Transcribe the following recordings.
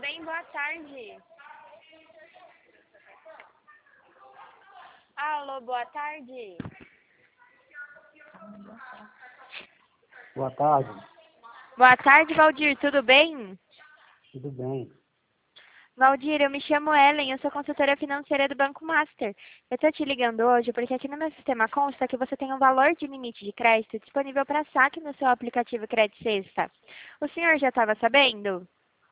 bem? Boa tarde. Alô, boa tarde. Boa tarde, Boa tarde, Valdir, tudo bem? tudo bem? Valdir, eu me chamo Ellen, eu sou consultora financeira do Banco Master. Eu estou te ligando hoje porque aqui no meu sistema consta que você tem um valor de limite de crédito disponível para saque no seu aplicativo Crédito Sexta. O senhor já estava sabendo?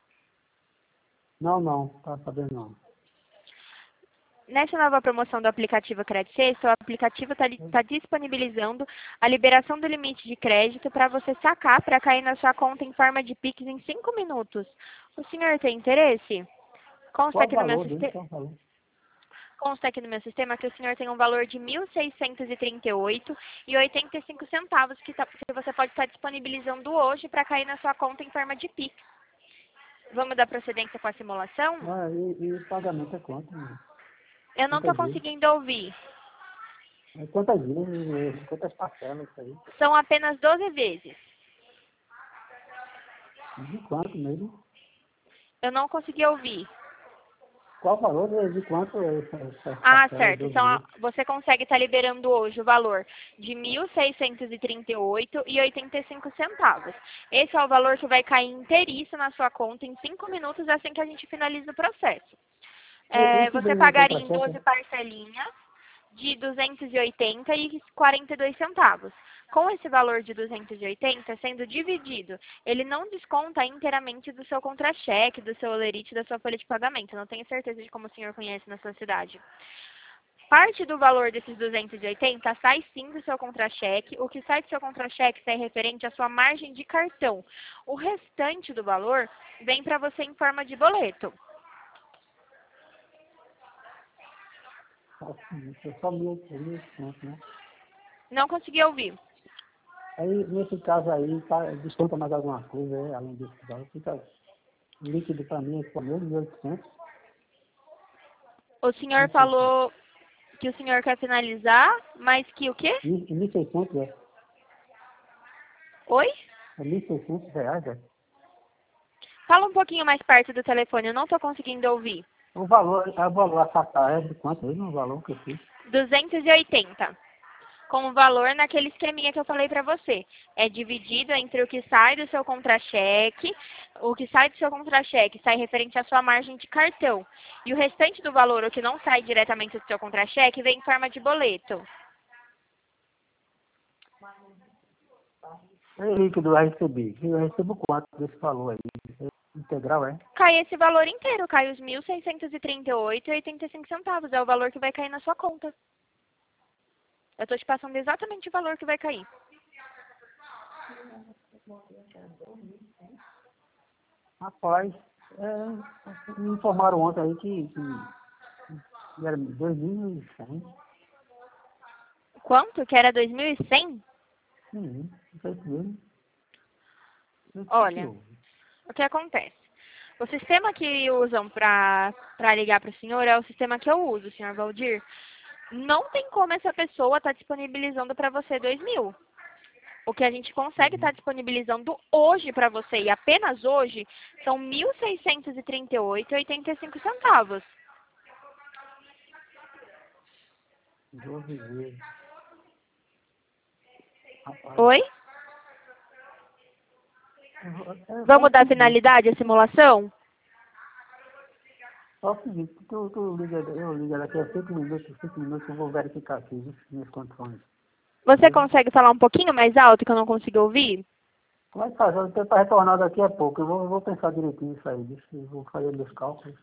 Não, tá sabendo não. Nessa nova promoção do aplicativo Crédito Sexta, o aplicativo está disponibilizando a liberação do limite de crédito para você sacar para cair na sua conta em forma de Pix em 5 minutos. O senhor tem interesse? Consta Qual o aqui no meu valor dele? sistema. Qual o valor? Consta aqui no meu sistema que o senhor tem um valor de R$ 1.638,85 que você pode estar disponibilizando hoje para cair na sua conta em forma de Pix. Vamos dar procedência com a simulação? E o pagamento é quanto? Né? Eu não estou Quantas vezes? conseguindo ouvir. Quantas vezes? Quantas parcelas isso aí? São apenas 12 vezes. De quanto mesmo? Eu não consegui ouvir. Qual o valor de quanto é essa Ah, parcela? certo. 12 Então, vezes? você consegue estar liberando hoje o valor de R$ 1.638,85. Esse é o valor que vai cair inteiriço na sua conta em 5 minutos assim que a gente finaliza o processo. Esse Você do pagaria em contra-cheque? 12 parcelinhas de R$ 280,42. Com esse valor de 280 sendo dividido, ele não desconta inteiramente do seu contra-cheque, do seu olerite, da sua folha de pagamento. Não tenho certeza de como o senhor conhece na sua cidade. Parte do valor desses 280 sai sim do seu contra-cheque. O que sai do seu contra-cheque sai referente à sua margem de cartão. O restante do valor vem para você em forma de boleto. É só 1.500, né? Não consegui ouvir. Aí, nesse caso aí, desconta mais alguma coisa, além desse valor? Fica líquido para mim, é só 1.800. O senhor 1.600. falou que o senhor quer finalizar, mas que o quê? 1.600, Oi? É 1.600 reais, é? Fala um pouquinho mais perto do telefone, eu não estou conseguindo ouvir. O valor a sacar é de quanto mesmo o valor que eu fiz? 280. Com o valor naquele esqueminha que eu falei para você. É dividido entre o que sai do seu contra-cheque, o que sai do seu contra-cheque sai referente à sua margem de cartão. E o restante do valor, o que não sai diretamente do seu contra-cheque, vem em forma de boleto. É líquido, eu recebi. Eu recebo quanto desse valor aí? É integral, é? Cai esse valor inteiro, cai os R$ 1.638,85. É o valor que vai cair na sua conta. Eu estou te passando exatamente o valor que vai cair. Rapaz, me informaram ontem aí que era 2.100. Quanto? Que era 2.100? Não sei se mesmo. Não sei se Olha, houve. o que acontece? O sistema que usam para ligar para o senhor é o sistema que eu uso, senhor Valdir. Não tem como essa pessoa estar disponibilizando para você 2.000. O que a gente consegue estar disponibilizando hoje para você, e apenas hoje, são R$ 1.638,85. 12 vezes. Rapaz. Oi? Só Vamos o dar seguinte, finalidade à simulação? eu ligo daqui a 5 minutos eu vou verificar aqui as minhas condições. Você Beleza? consegue falar um pouquinho mais alto que eu não consigo ouvir? Como é que faz? Eu tenho para retornar daqui a pouco. Eu vou pensar direitinho nisso aí. Eu vou fazer meus cálculos.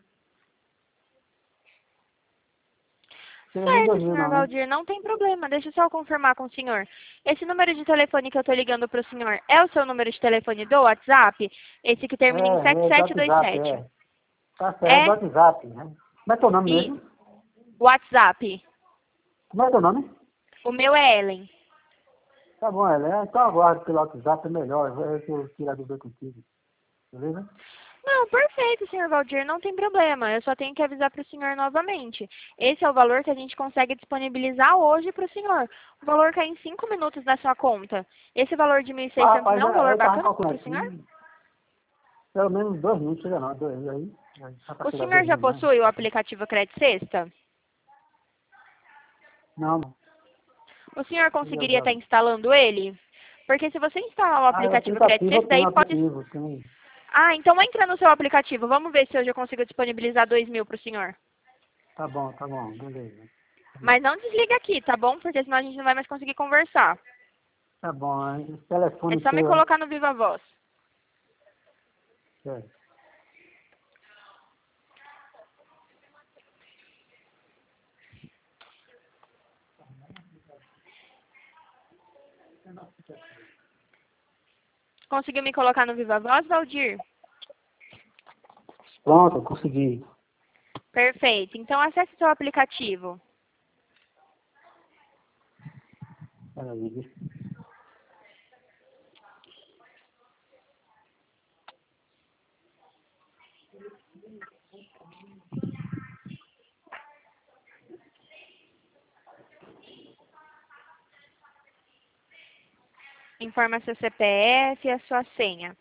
Seria nem Certo, 2.000 senhor não, né? Valdir, não tem problema. Deixa eu só confirmar com o senhor. Esse número de telefone que eu estou ligando para o senhor é o seu número de telefone do WhatsApp? Esse que termina em Do WhatsApp, 7727. Tá certo, é do É? WhatsApp, né? Como é teu nome E mesmo? WhatsApp. Como é teu nome? O meu é Ellen. Tá bom, Ela. Então aguardo pelo WhatsApp, é melhor. Eu tirar dúvida contigo. Beleza? Não, perfeito, senhor Valdir, não tem problema. Eu só tenho que avisar para o senhor novamente. Esse é o valor que a gente consegue disponibilizar hoje para o senhor. O valor cai em 5 minutos na sua conta. Esse valor de 1.600 Rapaz, não é um valor eu tava bacana calculando para o senhor? aqui. Pelo menos 2 minutos, chega não, 2 aí. O senhor já possui o aplicativo Cred Sexta? Não. O senhor conseguiria estar instalando ele? Porque se você instalar o aplicativo Cred Sexta, daí pode... Ah, então entra no seu aplicativo. Vamos ver se hoje eu consigo disponibilizar 2.000 para o senhor. Tá bom, beleza. Mas não desliga aqui, tá bom? Porque senão a gente não vai mais conseguir conversar. Tá bom, o telefone É só me colocar no Viva Voz. Certo. Conseguiu me colocar no Viva Voz, Valdir? Pronto, consegui. Perfeito. Então acesse seu aplicativo. Peraí. Informa seu CPF e a sua senha.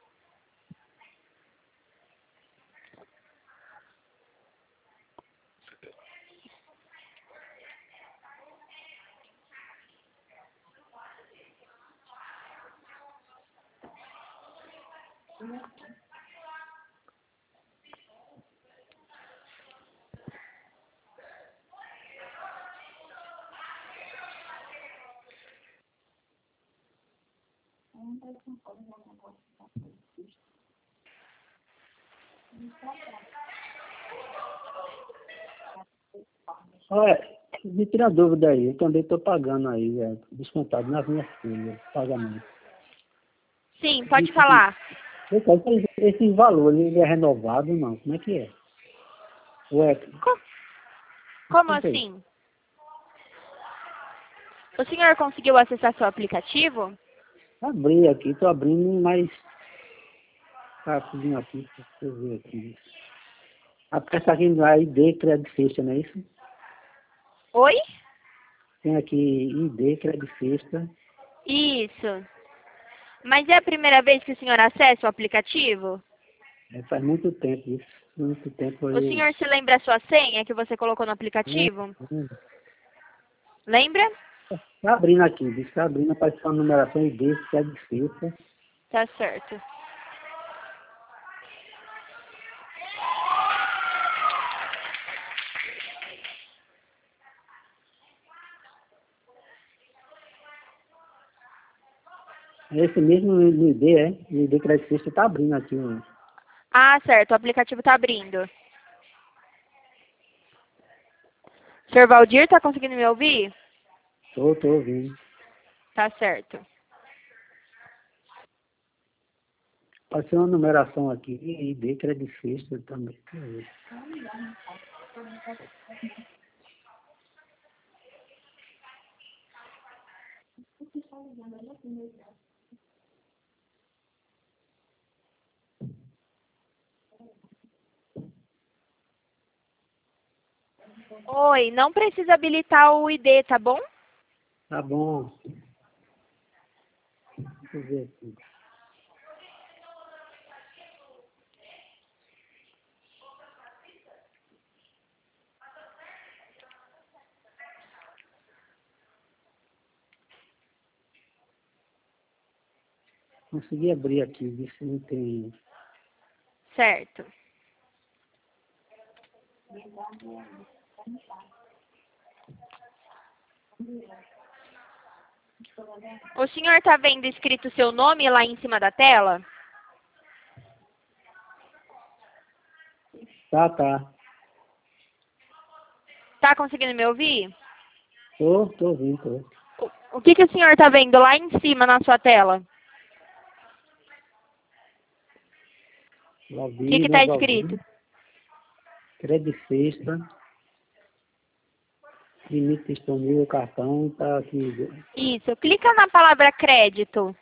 Olha, me tira a dúvida aí, eu também estou pagando aí, descontado nas minhas folhas, pagamento. Sim, pode falar. Esse valor, ele é renovado ou não? Como é que é? Ué, Como assim? O senhor conseguiu acessar seu aplicativo? abri aqui, estou abrindo, mas tá subindo aqui, deixa eu ver aqui. Aperta aqui no ID Credit Sexta, não é isso? Oi? Tem aqui ID Credit Sexta. Isso. Mas é a primeira vez que o senhor acessa o aplicativo? Faz muito tempo isso, muito tempo O senhor se lembra a sua senha que você colocou no aplicativo? Lembra? Está abrindo aqui, diz que está abrindo, apareceu uma numeração ID Credit Sexta. Tá certo. Esse mesmo ID, o ID Credit Sexta está abrindo aqui. Ah, certo. O aplicativo tá abrindo. Senhor Valdir, tá conseguindo me ouvir? Tô ouvindo. Tá certo. Apareceu uma numeração aqui, ID Credit Sexta também. Oi, não precisa habilitar o ID, tá bom? Tá bom. Deixa eu ver aqui. Consegui abrir aqui, ver se não tem. Certo. O senhor tá vendo escrito seu nome lá em cima da tela? Tá. Tá conseguindo me ouvir? Tô ouvindo. O que o senhor tá vendo lá em cima na sua tela? O que tá escrito? Credit Sexta. Limite disponível, cartão, tá aqui. Isso. Clica na palavra crédito.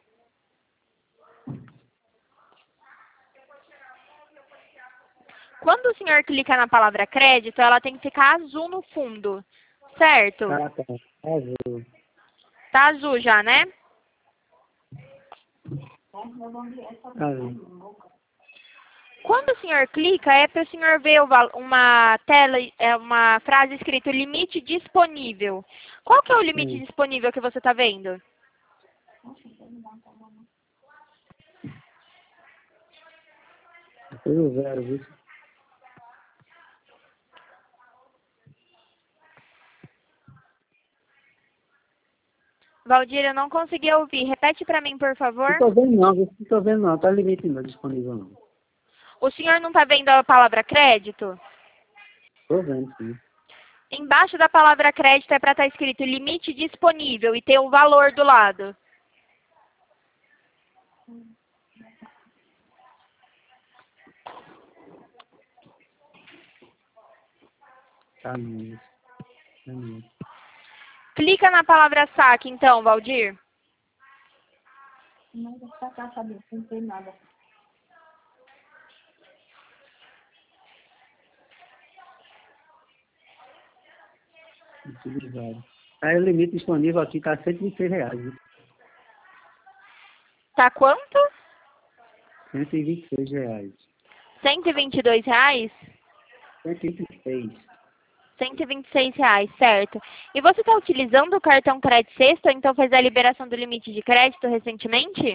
Quando o senhor clica na palavra crédito, ela tem que ficar azul no fundo. Certo? Tá. Azul. Tá azul já, né? Azul. Quando o senhor clica, é para o senhor ver uma tela, uma frase escrito limite disponível. Qual que é o limite Sim. disponível que você está vendo? Tudo zero, viu? Valdir, eu não consegui ouvir. Repete para mim, por favor. Não tô vendo não, viu? Não tô vendo não. Tá limite não, disponível não. O senhor não está vendo a palavra crédito? Tô vendo, sim. Embaixo da palavra crédito é para estar escrito limite disponível e ter o valor do lado. Tá não. Tá não. Clica na palavra saque, então, Valdir. Não, vou sacar, sabe? Não tem nada. Utilizado. Aí o limite disponível aqui tá R$ 126, viu? Tá quanto? R$ 126. R$ 122? 126. R$ 126, certo. E você está utilizando o cartão Crédito Sexto ou então fez a liberação do limite de crédito recentemente?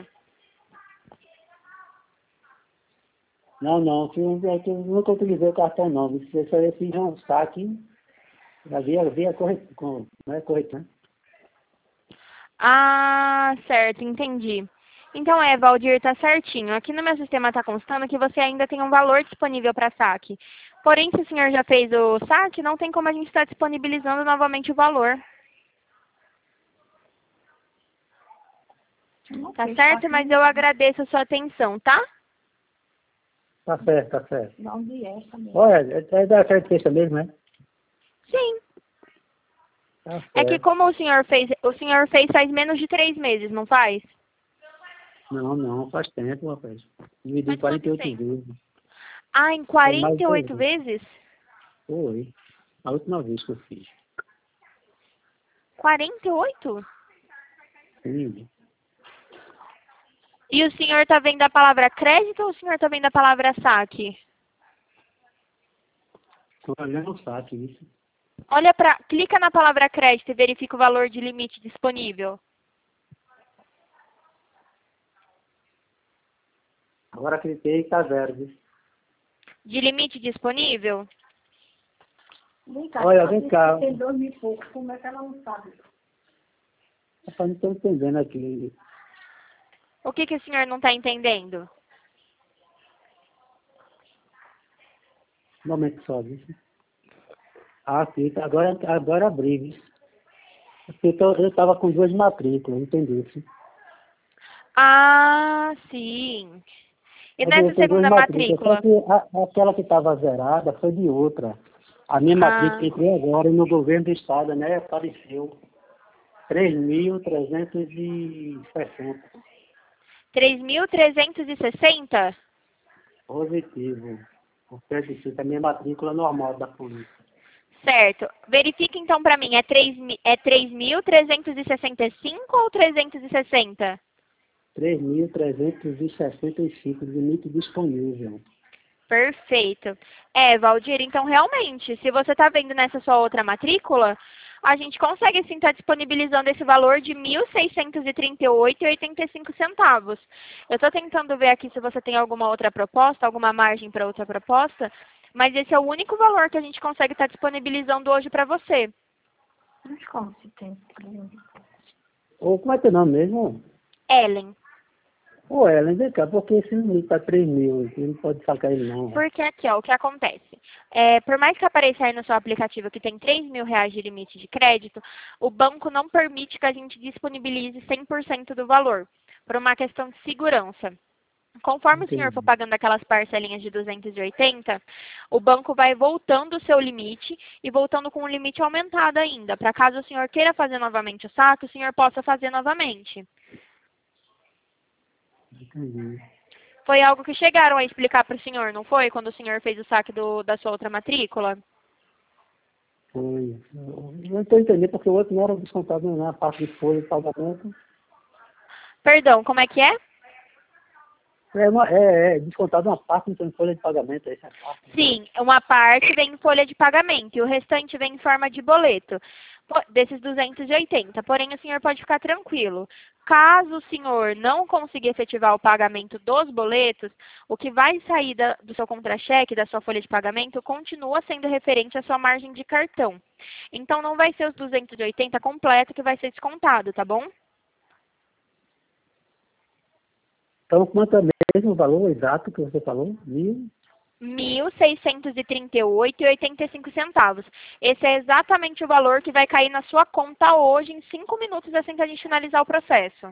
Não, não. Eu nunca utilizei o cartão não. Você só ia fiz um saque. Havia corretor, não é corretor, né? Ah, certo, entendi. Então Valdir, tá certinho. Aqui no meu sistema está constando que você ainda tem um valor disponível para saque. Porém, se o senhor já fez o saque, não tem como a gente estar disponibilizando novamente o valor. Não Tá fez certo? saque Mas nenhum. eu agradeço a sua atenção, tá? Tá certo, tá certo. Não de essa mesmo. Olha, é da carta sexta mesmo, né? Sim. Tá É que certo. como o senhor fez faz menos de 3 meses, não faz? Não, não, faz tempo, rapaz. Dividi em Faz quanto 48 tempo? vezes. Ah, em Foi mais de 48 2 vezes? Foi. A última vez que eu fiz. 48? Sim. E o senhor está vendo a palavra crédito ou o senhor está vendo a palavra saque? Tô olhando o saque, isso. Clica na palavra crédito e verifica o valor de limite disponível. Agora cliquei e tá zero, viu? De limite disponível? Vem cá, Olha, ela vem disse cá. que tem 2 mil e pouco. Como é que ela não sabe? Rapaz, não tô entendendo aqui. O que o senhor não está entendendo? Um momento só, viu? Ah, aqui, tá. Agora abri, viu? Porque eu tava com 2 matrículas, entendeu? Sim? Ah, sim. E Eu nessa tenho 2 segunda matrículas, só matrícula? que aquela que estava zerada foi de outra. A minha Ah, matrícula entrou agora no governo do estado, né? Apareceu 3.360. 3.360? Positivo. O certo, a minha matrícula normal da polícia. Certo. Verifica então para mim, é 3.365 ou 360? 3.365 limite disponível. Perfeito. Valdir, então realmente, se você está vendo nessa sua outra matrícula, a gente consegue sim estar disponibilizando esse valor de R$ 1.638,85. Eu estou tentando ver aqui se você tem alguma outra proposta, alguma margem para outra proposta, mas esse é o único valor que a gente consegue estar disponibilizando hoje para você. Mas como se tem? Ou como é teu nome mesmo? Ellen. Ô, Ellen, vem cá, porque esse limite tá 3.000, você não pode sacar ele não. Porque aqui, ó, o que acontece? Por mais que apareça aí no seu aplicativo que tem R$ 3.000 de limite de crédito, o banco não permite que a gente disponibilize 100% do valor, por uma questão de segurança. Conforme o senhor for Entendi. pagando aquelas parcelinhas de 280, o banco vai voltando o seu limite e voltando com um limite aumentado ainda, para caso o senhor queira fazer novamente o saque, o senhor possa fazer novamente. Entendi. Foi algo que chegaram a explicar para o senhor, não foi? Quando o senhor fez o saque da sua outra matrícula? Foi. Eu não estou entendendo porque o outro não era descontado na parte de folha de pagamento. Perdão, como é que é? É descontado uma parte em folha de pagamento. Essa parte. Sim, uma parte vem em folha de pagamento e o restante vem em forma de boleto, desses 280. Porém, o senhor pode ficar tranquilo. Caso o senhor não conseguir efetivar o pagamento dos boletos, o que vai sair do seu contra-cheque, da sua folha de pagamento, continua sendo referente à sua margem de cartão. Então, não vai ser os 280 completo que vai ser descontado, tá bom? Então, quanto é mesmo o valor exato que você falou? R$ 1.638,85. Esse é exatamente o valor que vai cair na sua conta hoje, em 5 minutos, assim que a gente finalizar o processo.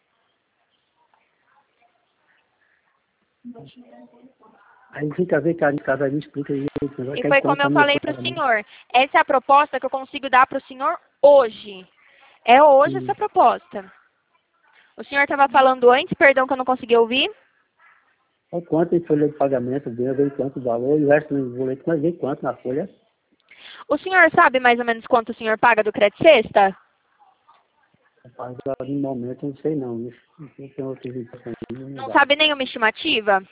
Aí fica a ver, cara, cada me explica aí. E foi como eu falei para o senhor. Essa é a proposta que eu consigo dar para o senhor hoje. É hoje essa proposta. O senhor estava falando antes, perdão que eu não consegui ouvir. É quanto em folha de pagamento, veio quanto o valor, e o resto do boleto, mas veio quanto na folha? O senhor sabe mais ou menos quanto o senhor paga do Crédito Sexta? Rapaz, no momento eu não sei não. Não tem outra indicação. Não sabe nenhuma estimativa?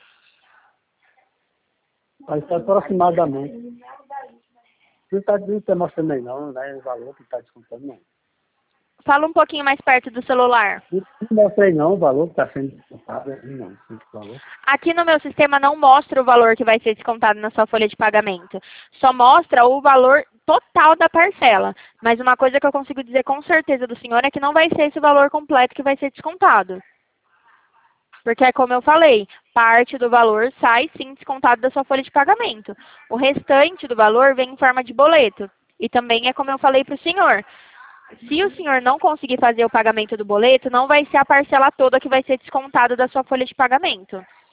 Mas está aproximadamente. Não está mostrando aí não, né? O valor que está descontando não. Fala um pouquinho mais perto do celular. Não mostrei não o valor que está sendo descontado, não. Aqui no meu sistema não mostra o valor que vai ser descontado na sua folha de pagamento. Só mostra o valor total da parcela. Mas uma coisa que eu consigo dizer com certeza do senhor é que não vai ser esse valor completo que vai ser descontado. Porque é como eu falei, parte do valor sai sim descontado da sua folha de pagamento. O restante do valor vem em forma de boleto. E também é como eu falei para o senhor. Se o senhor não conseguir fazer o pagamento do boleto, não vai ser a parcela toda que vai ser descontada da sua folha de pagamento.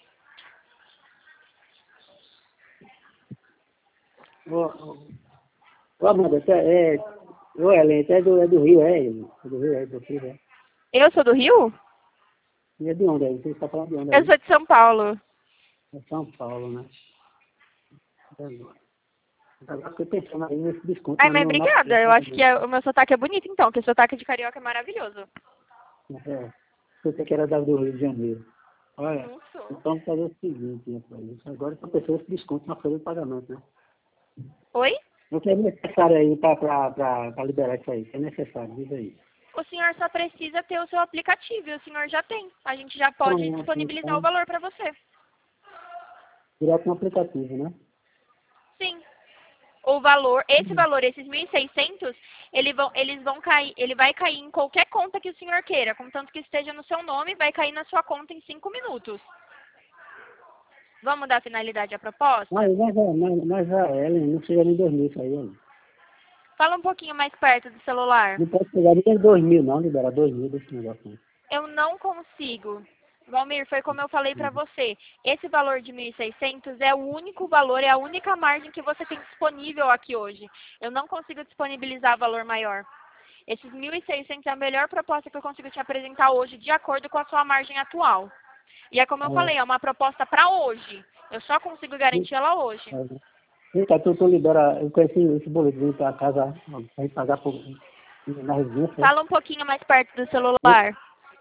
Amanda, Ellen, é do Rio, é? Do Rio, é. Eu sou do Rio? E é de onde aí? Você está falando de onde? Eu sou de São Paulo. É São Paulo, né? Agora fiquei pensando aí nesse desconto. Ai, mas obrigada. Eu acho que o meu sotaque é bonito, então, porque o sotaque de carioca é maravilhoso. Você que era do Rio de Janeiro. Olha, Não sou. então vamos fazer o seguinte, agora está pensando esse desconto na folha de pagamento, né? Oi? O que é necessário aí para liberar isso aí? O que é necessário? Diz aí. O senhor só precisa ter o seu aplicativo e o senhor já tem. A gente já pode disponibilizar o valor para você. Direto no aplicativo, né? Sim. O valor, esse valor, esses 1.600, ele vai cair em qualquer conta que o senhor queira, contanto que esteja no seu nome, vai cair na sua conta em 5 minutos. Vamos dar finalidade à proposta? Mas Ellen, não chega nem 2.000 isso aí, Ellen. Fala um pouquinho mais perto do celular. Não pode chegar nem 2.000 não, liberar 2.000 desse negócio aí. Eu não consigo. Valmir, foi como eu falei para você. Esse valor de 1.600 é o único valor, é a única margem que você tem disponível aqui hoje. Eu não consigo disponibilizar valor maior. Esses 1.600 é a melhor proposta que eu consigo te apresentar hoje, de acordo com a sua margem atual. E é como eu falei, é uma proposta para hoje. Eu só consigo garantir ela hoje. Então, tu libera, eu conheci esse boleto, vem para casa, vai pagar na residência. Fala um pouquinho mais perto do celular.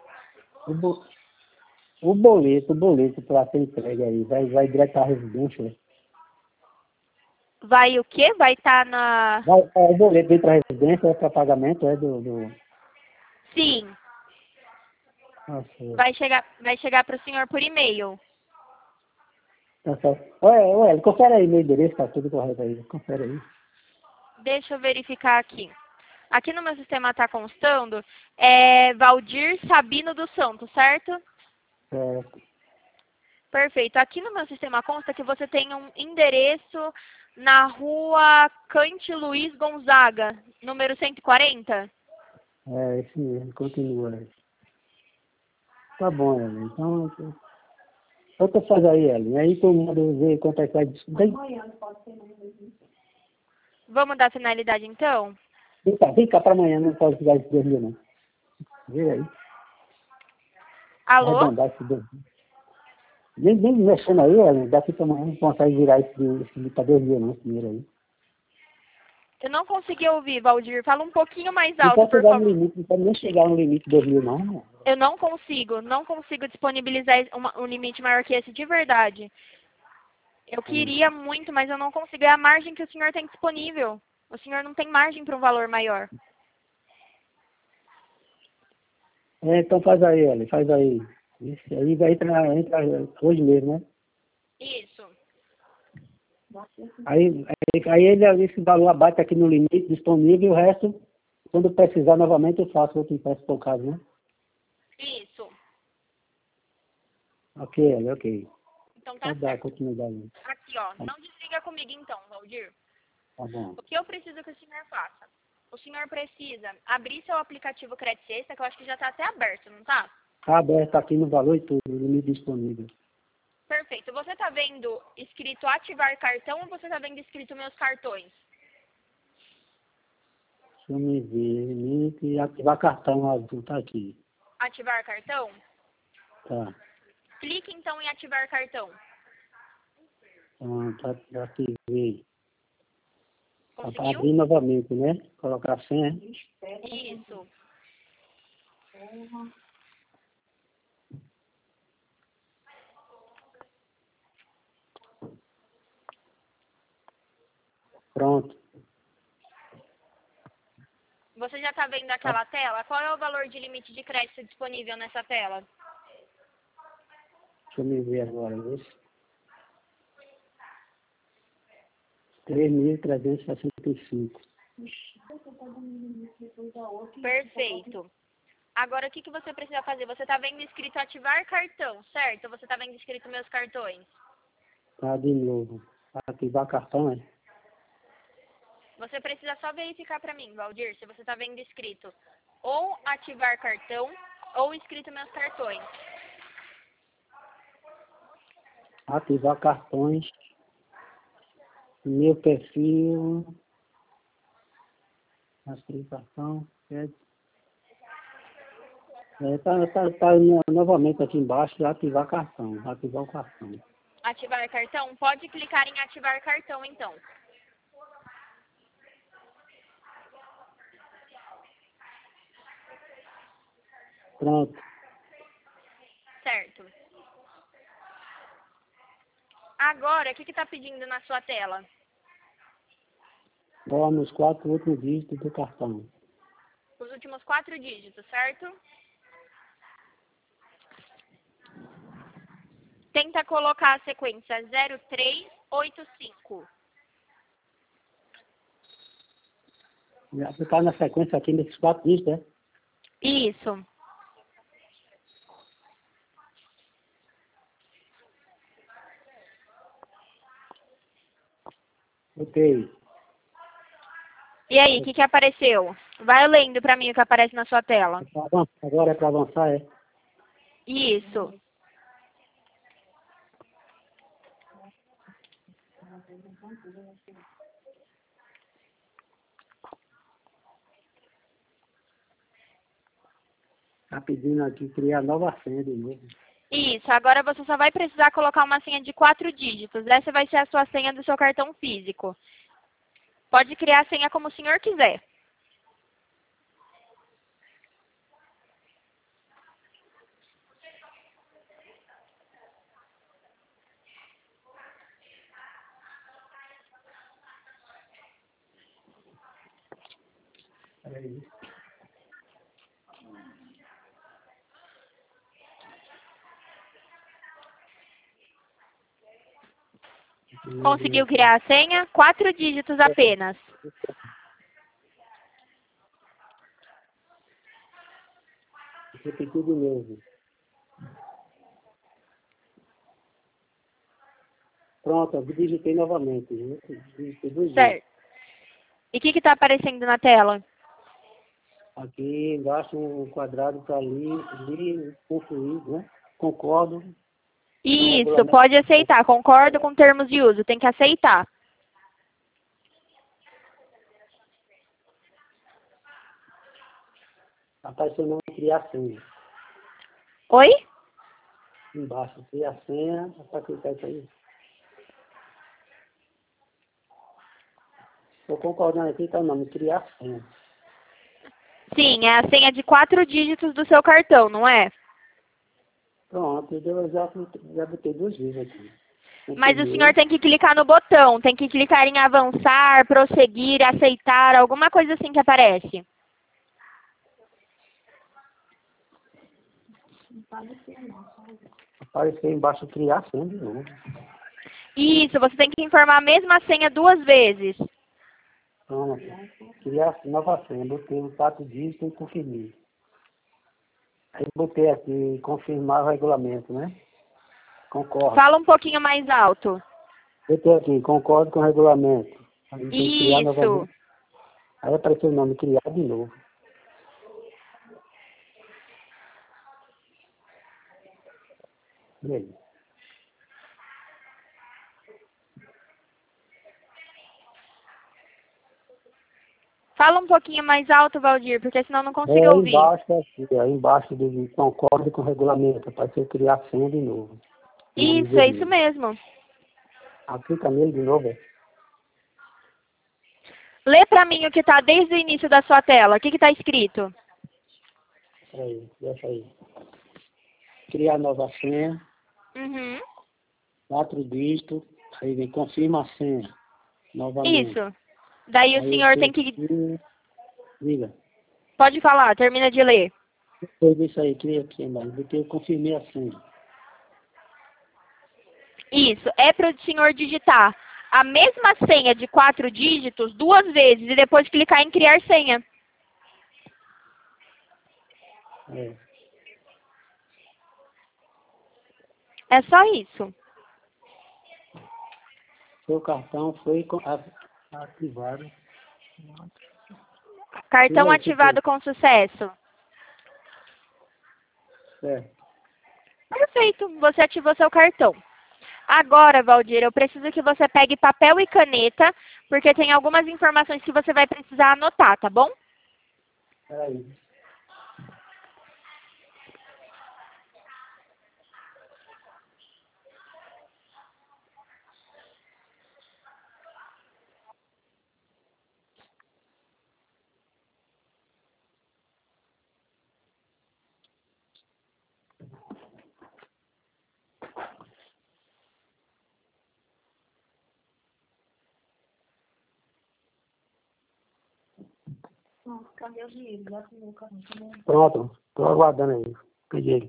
O boleto para ser entregue aí, vai direto à residência? Vai o quê? Vai estar na... O boleto vem para a residência, é para pagamento, é do... Sim. Nossa. Vai chegar para o senhor por e-mail. Tá certo. Ué, confere aí meu endereço, tá tudo correto aí, confere aí. Deixa eu verificar aqui. Aqui no meu sistema está constando, é Valdir Sabino dos Santos, certo? Certo. Perfeito. Aqui no meu sistema consta que você tem um endereço na rua Cante Luiz Gonzaga, número 140? É, esse mesmo, continua aí. Tá bom, Ellen. Então tu faz aí, Ellen. Aí tu manda ver quanto é que vai discutir. Vamos dar finalidade, então? Vem cá pra amanhã, não pode ficar esse 2.000, não. Vê aí. Alô? Arredondar esse 2.000. Nem mexendo aí, Ellen. Daqui pra amanhã não consegue virar esse pra 2.000, não, esse dinheiro aí. Eu não consegui ouvir, Valdir. Fala um pouquinho mais Não alto, pode por chegar no favor. limite, não pode nem chegar no limite de 2.000, não. Eu não consigo disponibilizar um limite maior que esse de verdade. Eu queria muito, mas eu não consigo. É a margem que o senhor tem disponível. O senhor não tem margem para um valor maior. Então faz aí, olha, faz aí. Esse aí vai entrar hoje mesmo, né? Isso. Esse valor abate aqui no limite disponível, o resto, quando precisar novamente, eu faço outro empréstimo por caso, né? Isso. Ok, olha, ok. Então tá Pode dar certo. continuidade. Aqui, ó. Não desliga comigo então, Valdir. Tá bom. O que eu preciso que o senhor faça? O senhor precisa abrir seu aplicativo Crédito Sexta, que eu acho que já está até aberto, não tá? Tá aberto aqui no valor e tudo, no limite disponível. Perfeito. Você está vendo escrito ativar cartão ou você está vendo escrito meus cartões? Deixa eu me ver, limite e ativar cartão azul, tá aqui. Ativar cartão? Tá. Clique então em ativar cartão. Então, já ativei. Tá para Conseguiu? abrir novamente, né? Colocar a senha. Isso. Pronto. Você já está vendo aquela tela? Qual é o valor de limite de crédito disponível nessa tela? Deixa eu me ver agora, isso. 3.365. Perfeito. Agora, o que você precisa fazer? Você está vendo escrito ativar cartão, certo? Ou você está vendo escrito meus cartões? Tá de novo. Ativar cartão, é? Você precisa só verificar para mim, Valdir, se você está vendo escrito ou ativar cartão ou escrito meus cartões. Ativar cartões. Meu perfil. Ativar cartão. Novamente aqui embaixo, ativar cartão. Ativar o cartão. Ativar cartão? Pode clicar em ativar cartão, então. Pronto. Certo. Agora, o que está pedindo na sua tela? Forma os 4 últimos dígitos do cartão. Os últimos 4 dígitos, certo? Tenta colocar a sequência 0385. Você está na sequência aqui nesses 4 dígitos, né? Isso. Ok. E aí, o que apareceu? Vai lendo para mim o que aparece na sua tela. Agora é para avançar, é? Isso. Está pedindo aqui criar nova senha de novo. Isso. Agora você só vai precisar colocar uma senha de 4 dígitos. Essa vai ser a sua senha do seu cartão físico. Pode criar a senha como o senhor quiser. Peraí. Conseguiu criar a senha? 4 dígitos apenas. Repetir de novo. Pronto, eu digitei novamente. Digitei 2 vezes. Certo. E o que está aparecendo na tela? Aqui embaixo um quadrado para ali, concluir, né? Concordo. Isso, pode aceitar. Concordo com termos de uso. Tem que aceitar. Apareceu não criar senha. Oi? Embaixo, criar senha, é para clicar isso aí. Estou concordando aqui, tá o nome, criar senha. Sim, é a senha de 4 dígitos do seu cartão, não é? Pronto, eu já botei 2 vezes aqui. Mas o senhor tem que clicar no botão, tem que clicar em avançar, prosseguir, aceitar, alguma coisa assim que aparece. Apareceu embaixo criar senha de novo. Isso, você tem que informar a mesma senha 2 vezes. Pronto. Criar nova senha. Botei o 4 dígitos e confirmei. Aí botei aqui, confirmar o regulamento, né? Concordo. Fala um pouquinho mais alto. Botei aqui, concordo com o regulamento. Aí tem que criar Isso. novamente. Aí apareceu o nome, criar de novo. E aí? Fala um pouquinho mais alto, Valdir, porque senão eu não consigo Aí ouvir. embaixo, aqui, aí embaixo de concordo com o regulamento, apareceu criar senha de novo. Isso, é isso mesmo. Aplica nele de novo, é? Lê pra mim o que tá desde o início da sua tela. O que tá escrito? Aí, deixa aí. Criar nova senha, Uhum. 4 dígitos, aí vem confirma a senha, novamente. Isso. Daí o Aí senhor tem que... Diga. Pode falar, termina de ler. Depois disso aí, cria aqui embaixo, porque eu confirmei a senha. Isso, é para o senhor digitar a mesma senha de 4 dígitos 2 vezes e depois clicar em criar senha. É. É só isso. Seu cartão foi ativado. Cartão E aí, ativado com sucesso. certo. Perfeito, você ativou seu cartão. Agora, Valdir, eu preciso que você pegue papel e caneta, porque tem algumas informações que você vai precisar anotar, tá bom? Peraí. Nossa, cadê o dinheiro? Bota no meu cartão também. Pronto, estou aguardando aí. Peguei.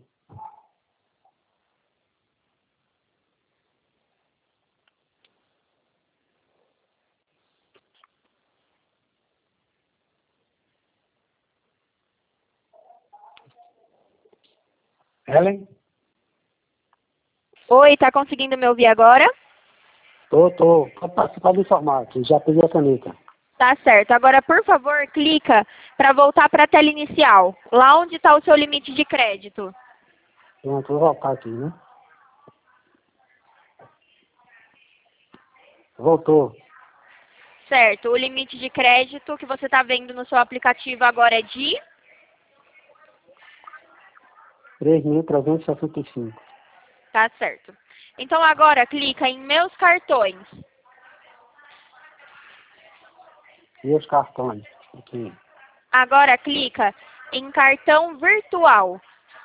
Helen? Oi, tá conseguindo me ouvir agora? Tô. Pode informar aqui, já peguei a caneta. Tá certo. Agora, por favor, clica para voltar para a tela inicial, lá onde está o seu limite de crédito. Pronto, vou voltar aqui, né? Voltou. Certo. O limite de crédito que você está vendo no seu aplicativo agora é de... 3.365. Tá certo. Então, agora, clica em Meus Cartões. E os cartões? Aqui. Agora, clica em Cartão Virtual.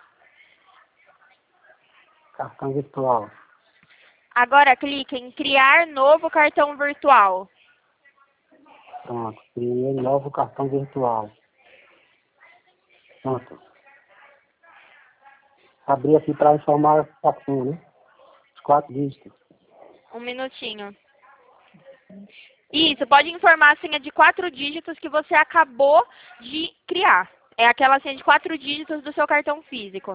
Cartão virtual. Agora, clica em Criar Novo Cartão Virtual. Pronto. Criei novo cartão virtual. Pronto. Abri aqui para informar o cartão, né? Os 4 dígitos. Um minutinho. Isso, pode informar a senha de 4 dígitos que você acabou de criar. É aquela senha de 4 dígitos do seu cartão físico.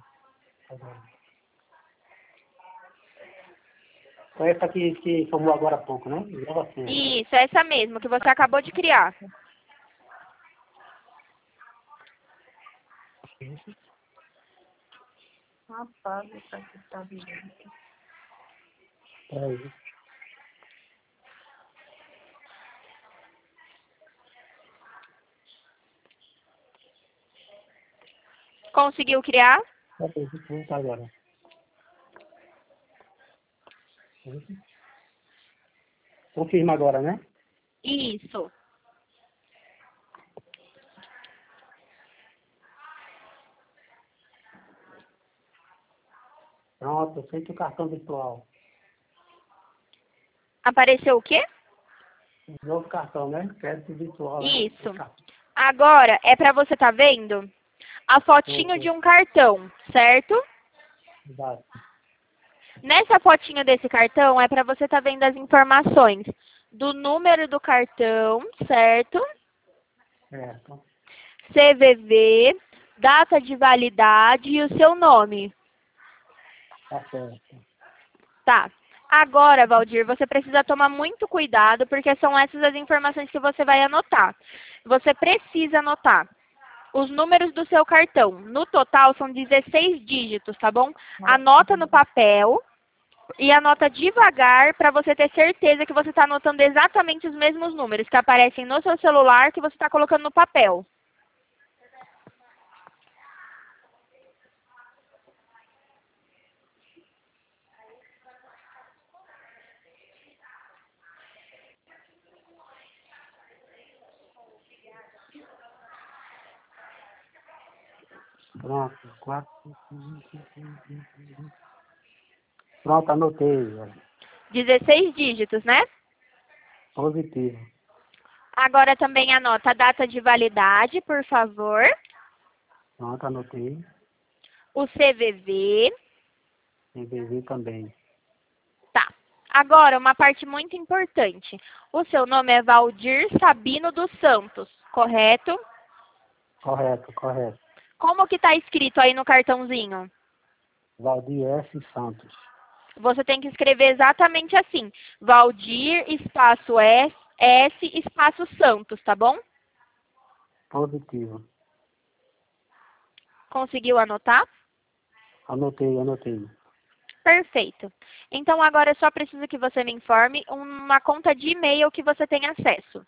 Foi essa que formou agora há pouco, né? Nova senha. Isso, é essa mesmo, que você acabou de criar. Rapaz, essa aqui tá virando. Peraí. Conseguiu criar? Peraí, deixa eu voltar agora. Confirma agora, né? Isso. Pronto, aceito o cartão virtual. Apareceu o quê? O novo cartão, né? Crédito virtual. Isso. Né? Agora, é para você tá vendo a fotinho de um cartão, certo? Exato. Nessa fotinho desse cartão, é para você tá vendo as informações do número do cartão, certo? Certo. CVV, data de validade e o seu nome. Tá certo. Tá. Agora, Valdir, você precisa tomar muito cuidado, porque são essas as informações que você vai anotar. Você precisa anotar os números do seu cartão. No total, são 16 dígitos, tá bom? Anota no papel e anota devagar para você ter certeza que você está anotando exatamente os mesmos números que aparecem no seu celular que você está colocando no papel. Pronto. Pronto, anotei. 16 dígitos, né? Positivo. Agora também anota a data de validade, por favor. Pronto, anotei. O CVV. CVV também. Tá. Agora, uma parte muito importante. O seu nome é Valdir Sabino dos Santos, correto? Correto, correto. Como que está escrito aí no cartãozinho? Valdir S. Santos. Você tem que escrever exatamente assim. Valdir, espaço S, espaço Santos, tá bom? Positivo. Conseguiu anotar? Anotei. Perfeito. Então, agora eu só preciso que você me informe uma conta de e-mail que você tem acesso.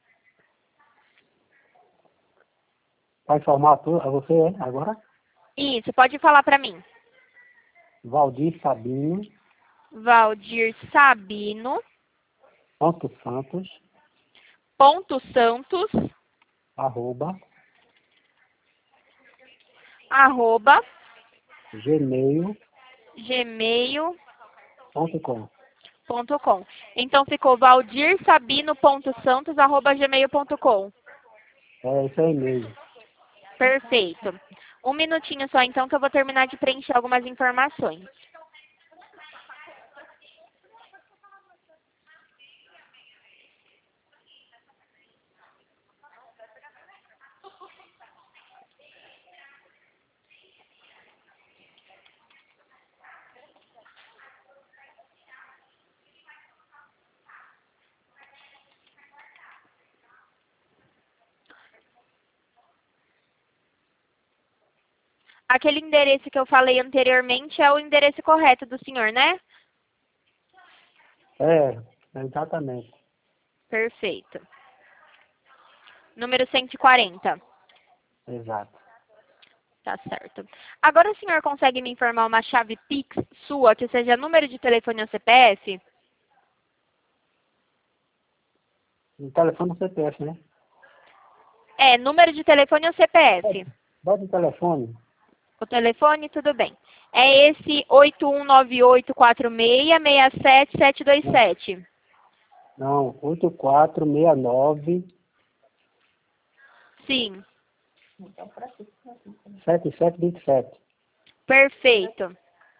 Vai informar a você, agora? Isso, pode falar para mim. Valdir Sabino. Valdir Sabino. Santos. Santos. Arroba. Gmail.com. Então ficou valdirsabino.santos@gmail.com. É isso aí mesmo. Perfeito. Um minutinho só então que eu vou terminar de preencher algumas informações. Aquele endereço que eu falei anteriormente é o endereço correto do senhor, né? Exatamente. Perfeito. Número 140. Exato. Tá certo. Agora o senhor consegue me informar uma chave Pix sua, que seja número de telefone ou CPF? O telefone do CPF, né? É, número de telefone ou CPF? Bota o telefone. O telefone, tudo bem. É esse 8198466727. Não, 8469 Sim, 7727. perfeito.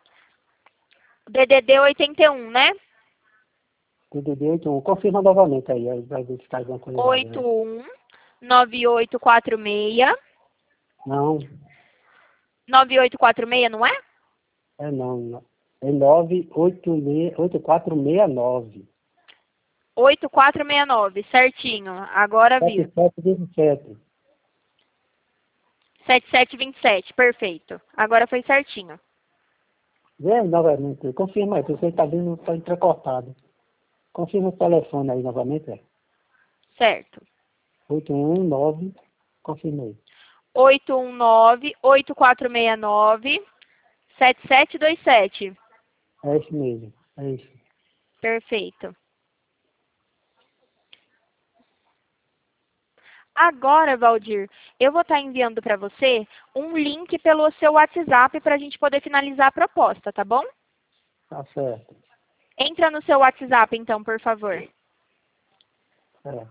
DDD 81, né? DDD 81. Confirma novamente aí vai ver se está alguma coisa errada, né? 819846. Não, 9846, não é? não. É 8469. 8469, certinho. Agora viu. 7727. 7727, perfeito. Agora foi certinho. Vê novamente. Confirma aí, porque você está vendo que está entrecortado. Confirma o telefone aí novamente, Certo. 819. Confirma aí. 819-8469-7727. É isso mesmo. É isso. Perfeito. Agora, Valdir, eu vou estar enviando para você um link pelo seu WhatsApp para a gente poder finalizar a proposta, tá bom? Tá certo. Entra no seu WhatsApp, então, por favor. É.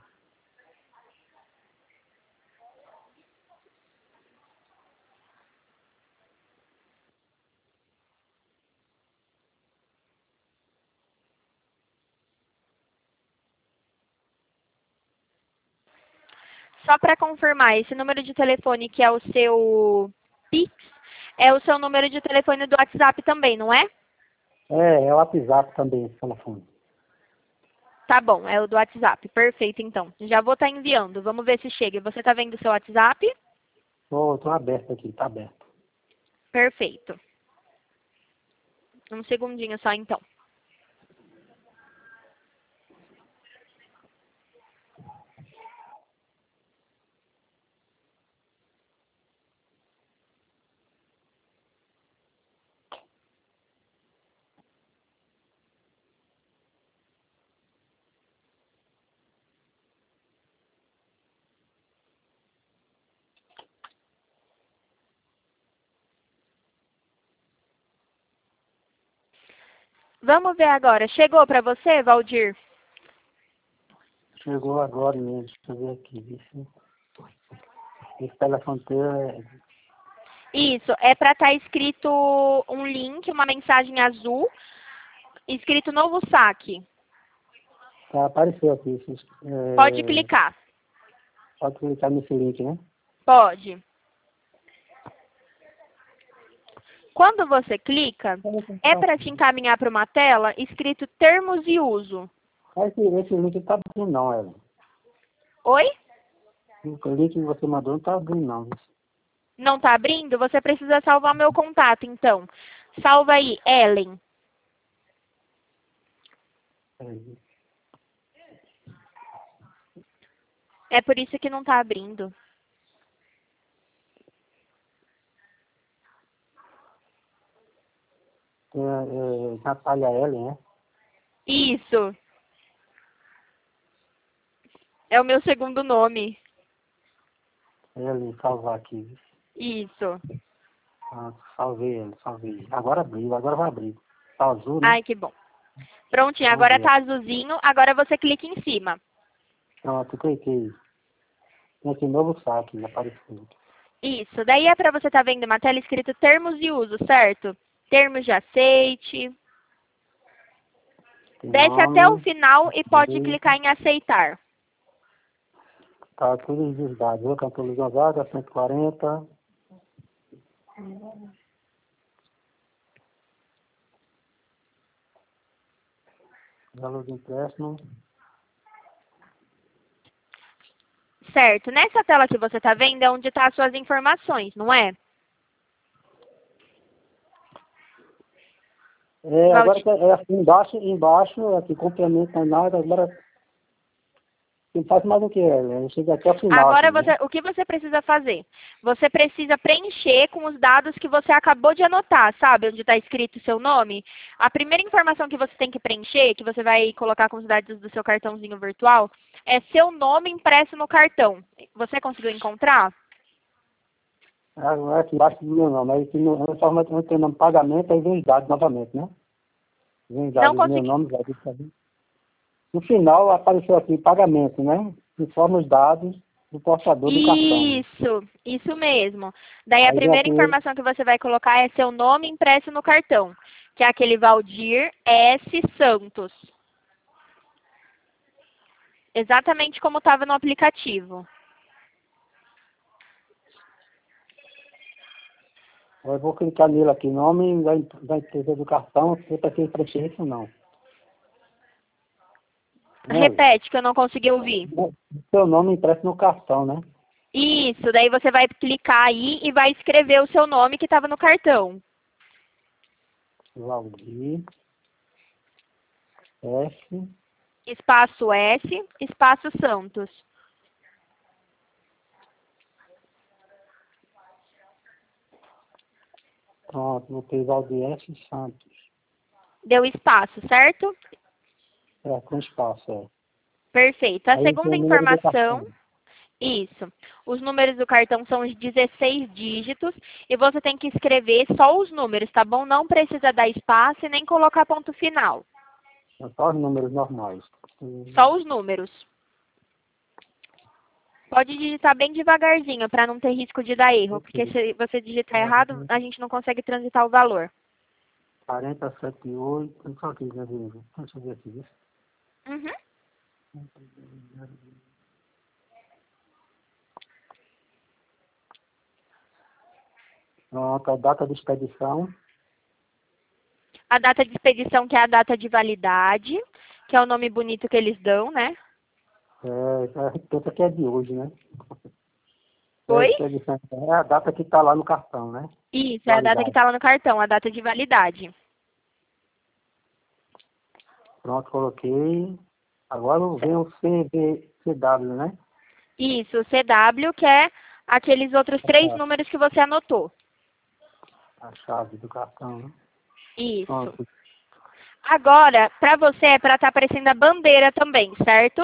Só para confirmar, esse número de telefone que é o seu Pix, é o seu número de telefone do WhatsApp também, não é? É o WhatsApp também, esse telefone. Tá bom, é o do WhatsApp. Perfeito, então. Já vou estar enviando. Vamos ver se chega. Você está vendo o seu WhatsApp? Tô aberto aqui, tá aberto. Perfeito. Um segundinho só, então. Vamos ver agora. Chegou para você, Valdir? Chegou agora mesmo, deixa eu ver aqui. Esse telefone teu Isso, é para estar escrito um link, uma mensagem azul, escrito novo saque. apareceu aqui. Pode clicar. Pode clicar nesse link, né? Pode. Quando você clica, é para te encaminhar para uma tela escrito termos de uso. Esse link não tá abrindo não, Ellen. Oi? O link que você mandou não tá abrindo não. Não está abrindo? Você precisa salvar meu contato, então. Salva aí, Ellen. Peraí. É por isso que não está abrindo. Natália Ellen, né? Isso. É o meu segundo nome. Ellen, salvar aqui. Isso. Ah, salvei. Agora abriu, agora vai abrir. Tá azul, né? Ai, que bom. Prontinho, Vamos agora ver. tá azulzinho. Agora você clica em cima. Pronto, cliquei. Tem aqui novo saque, apareceu. Isso. Daí é para você estar vendo uma tela escrito termos de uso, certo? Termos de aceite. Tem Desce até o nome, final e pode e clicar em aceitar. tá todos os dados. Eu, Cantor Luiz Gonzaga, 140. Valor de empréstimo. Certo. Nessa tela que você está vendo é onde estão as suas informações, não é? Agora Valdir? é assim, embaixo, aqui complemento não é nada, agora não faz mais o que é, chega até o final aqui, Agora, né? o que você precisa fazer? Você precisa preencher com os dados que você acabou de anotar, sabe? Onde está escrito o seu nome. A primeira informação que você tem que preencher, que você vai colocar com os dados do seu cartãozinho virtual, é seu nome impresso no cartão. Você conseguiu encontrar? Agora aqui embaixo do meu nome, aí aqui no forma onde tem o nome pagamento, aí vem os dados novamente, né? Vem os Não dados do meu consegui. nome, já disse ali. No final apareceu aqui pagamento, né? Informa os dados do portador do cartão. Isso mesmo. Daí a Aí vem primeira aqui, informação que você vai colocar é seu nome impresso no cartão, que é aquele Valdir S. Santos. Exatamente como estava no aplicativo. eu vou clicar nele aqui, nome da empresa do cartão, se precisa preencher isso não. Né? Repete, que eu não consegui ouvir. Seu nome impresso no cartão, né? Isso, daí você vai clicar aí e vai escrever o seu nome que estava no cartão. Valdir S. Espaço S, espaço Santos. Pronto, botei Valdir S. Santos. Deu espaço, certo? Com espaço, é. Perfeito. A Aí tem segunda o número do informação, cartão. Isso. Os números do cartão são os 16 dígitos e você tem que escrever só os números, tá bom? Não precisa dar espaço e nem colocar ponto final. Só os números normais. Só os números. Pode digitar bem devagarzinho para não ter risco de dar erro, porque se você digitar errado, a gente não consegue transitar o valor. 4078, só aqui, né? Deixa eu ver aqui. Uhum. Pronto, a data de expedição. A data de expedição, que é a data de validade, que é o nome bonito que eles dão, né? Tanto aqui é de hoje, né? Oi? Expedição é a data que está lá no cartão, né? Isso, é a data que está lá no cartão, a data de validade. Pronto, coloquei. Agora vem o CW, né? Isso, o CW, que é aqueles outros 3 números que você anotou. A chave do cartão, né? Isso. Pronto. Agora, para você é para estar aparecendo a bandeira também, certo?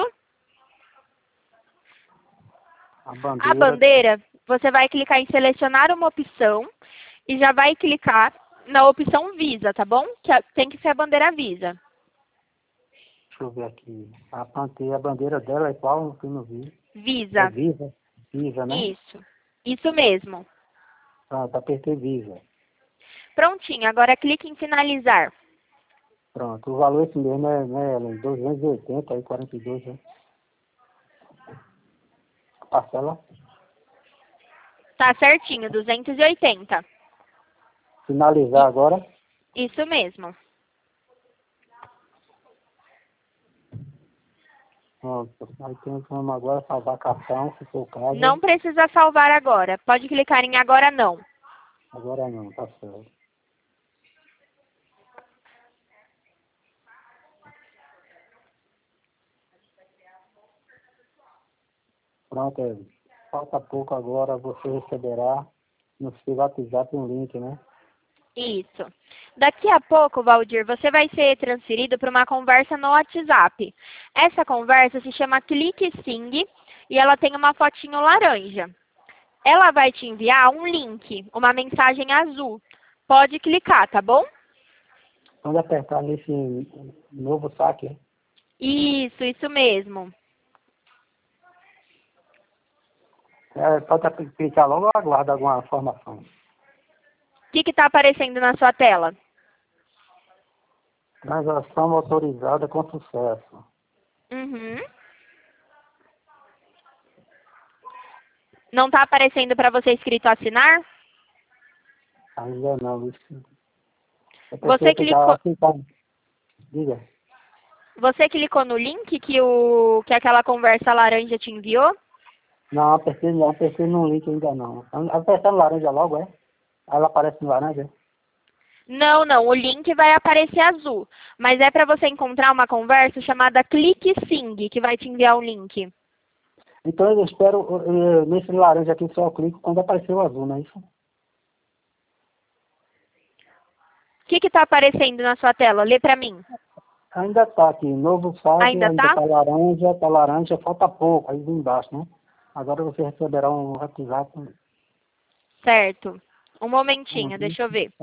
A bandeira, você vai clicar em selecionar uma opção e já vai clicar na opção Visa, tá bom? Tem que ser a bandeira Visa. Deixa eu ver aqui. A bandeira dela é qual? Que eu não vi. Visa. É Visa? Visa, né? Isso mesmo. Pronto, apertei Visa. Prontinho, agora clique em finalizar. Pronto, o valor é esse mesmo, né, Ellen? 280 aí 42, né? Parcela. Tá certinho, 280. Finalizar agora. Isso mesmo. Pronto, aí tem como agora salvar cartão, se for o caso. Não precisa salvar agora. Pode clicar em agora não. Agora não, tá certo. Pronto, Ellen. Falta pouco agora, você receberá no seu WhatsApp um link, né? Isso. Daqui a pouco, Valdir, você vai ser transferido para uma conversa no WhatsApp. Essa conversa se chama Clique Sing e ela tem uma fotinho laranja. Ela vai te enviar um link, uma mensagem azul. Pode clicar, tá bom? Quando apertar nesse novo saque, Isso mesmo. pode clicar logo ou aguarda alguma informação. O que está aparecendo na sua tela? Transação autorizada com sucesso. Uhum. Não está aparecendo para você escrito assinar? Ainda não, isso. Você clicou, Diga. você clicou no link que aquela conversa laranja te enviou? Não, apertei no link ainda não. Apertando laranja logo, é? Ela aparece no laranja? Não, o link vai aparecer azul. Mas é para você encontrar uma conversa chamada Clique Sing, que vai te enviar o link. Então eu espero, nesse laranja aqui só eu clico quando aparecer o azul, não é isso? O que está aparecendo na sua tela? Lê para mim. Ainda tá aqui, novo site, Ainda tá? tá laranja, falta pouco, aí embaixo, né? Agora você receberá um WhatsApp. Certo. Um momentinho, deixa eu ver.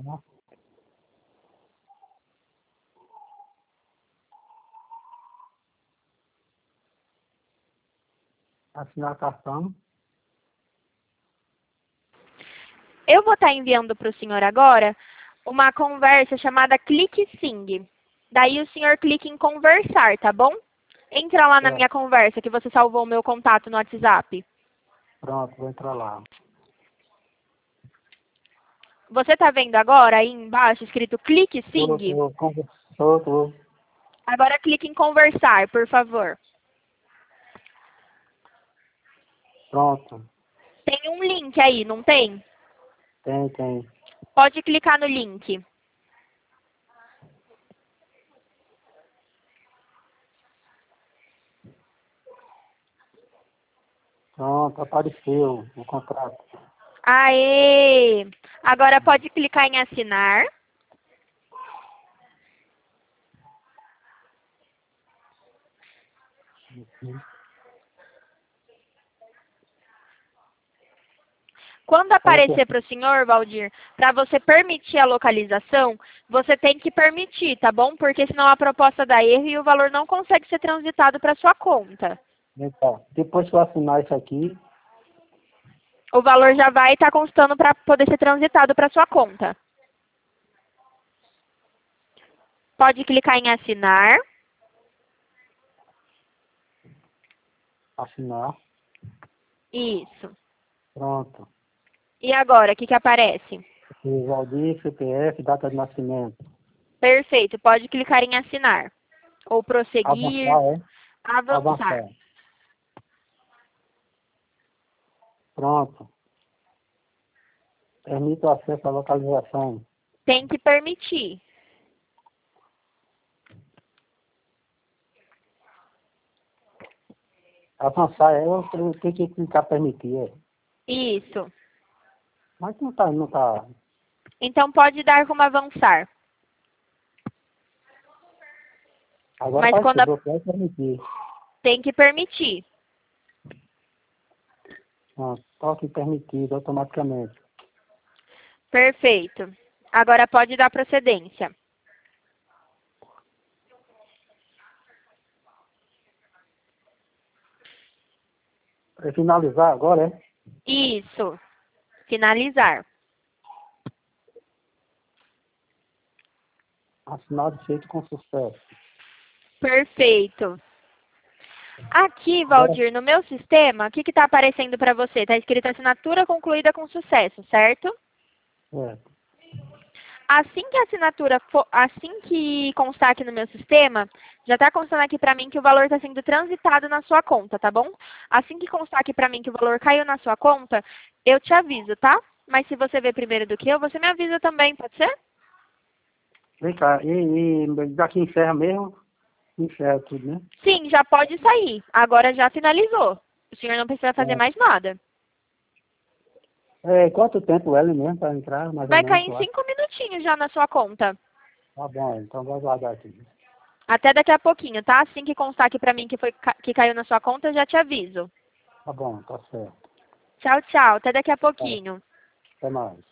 Assinar cartão. Eu vou estar enviando para o senhor agora uma conversa chamada Clique Sing. Daí o senhor clica em conversar, tá bom? Entra lá na minha conversa que você salvou o meu contato no WhatsApp. Pronto, vou entrar lá. Você está vendo agora aí embaixo escrito Clique Sing? Tô. Agora clique em conversar, por favor. Pronto. Tem um link aí, não tem? Tem. Pode clicar no link. Pronto, apareceu o contrato. Aê! Agora pode clicar em assinar. Quando aparecer para o senhor, Valdir, para você permitir a localização, você tem que permitir, tá bom? Porque senão a proposta dá erro e o valor não consegue ser transitado para sua conta. Então, depois que eu assinar isso aqui, O valor já vai estar constando para poder ser transitado para sua conta. Pode clicar em assinar. assinar, Isso. pronto. E agora, o que aparece? Valdir, CPF, data de nascimento. Perfeito. Pode clicar em assinar. Ou prosseguir. Avançar, Avançar. Pronto. Permite o acesso à localização. Tem que permitir. Avançar eu tenho que clicar permitir. Isso. Mas não tá. Então pode dar como avançar. Agora Mas vai quando ser, bloquear e permitir. tem que permitir. Pronto, toque permitido automaticamente. Perfeito. Agora pode dar procedência. Para finalizar agora, Isso. Finalizar. Assinado feito com sucesso. Perfeito. Aqui, Valdir, no meu sistema, o que está aparecendo para você? Está escrito assinatura concluída com sucesso, certo? Certo. Assim que a assinatura for, assim que constar aqui no meu sistema, já está constando aqui para mim que o valor está sendo transitado na sua conta, tá bom? Assim que constar aqui para mim que o valor caiu na sua conta, eu te aviso, tá? Mas se você ver primeiro do que eu, você me avisa também, pode ser? Vem cá, e daqui encerra mesmo? Encerra tudo, né? Sim, já pode sair. Agora já finalizou. O senhor não precisa fazer mais nada. Quanto tempo ela mesmo para entrar, mais ou Vai menos? cair em 5 minutinhos já na sua conta. Tá bom, então vou aguardar aqui. Até daqui a pouquinho, tá? Assim que constar aqui pra mim que caiu na sua conta, eu já te aviso. Tá bom, tá certo. Tchau, tchau. Até daqui a pouquinho. Até mais.